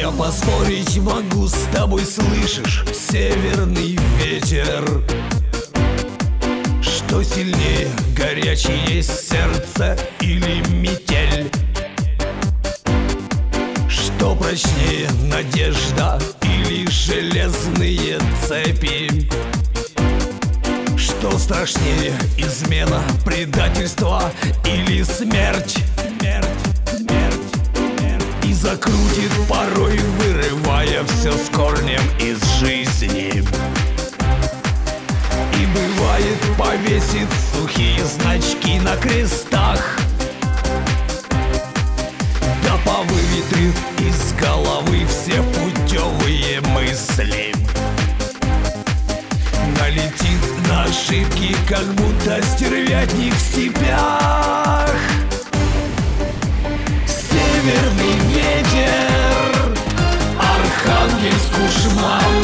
Я поспорить могу с тобой, слышишь, северный ветер. Что сильнее, горячее сердце или метель? Что прочнее, надежда или железные цепи? Что страшнее, измена, предательство или смерть? И закрутит порой, вырывая все с корнем из жизни. И бывает, повесит сухие значки на крестах, да повыветрит из головы все путевые мысли. Налетит на ошибки, как будто стервятник в степях. Северный ветер, Архангельск Ушман.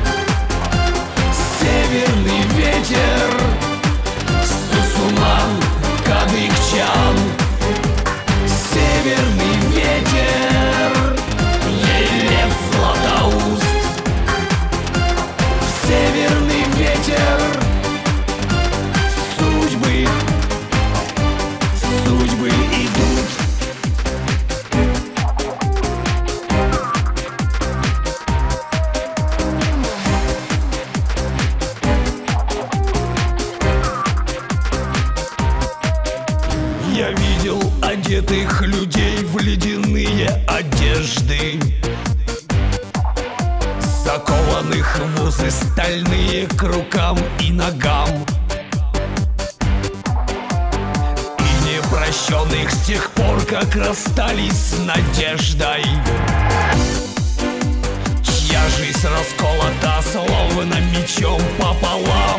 Северный ветер, Сусуман, Кадыкчан. Северный ветер, Елец, Златоуст. Северный ветер, судьбы идут. Я видел одетых людей в ледяные одежды, закованных в узы стальные к рукам и ногам, и непрощенных с тех пор, как расстались с надеждой, чья жизнь расколота словно мечом пополам.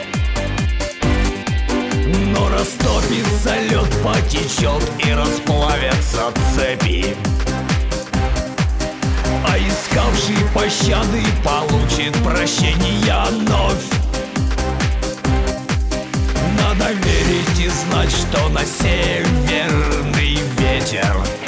Но растопится лед, потечет и расплавятся цепи, а искавший пощады получит прощения вновь. Надо верить и знать, что на северный ветер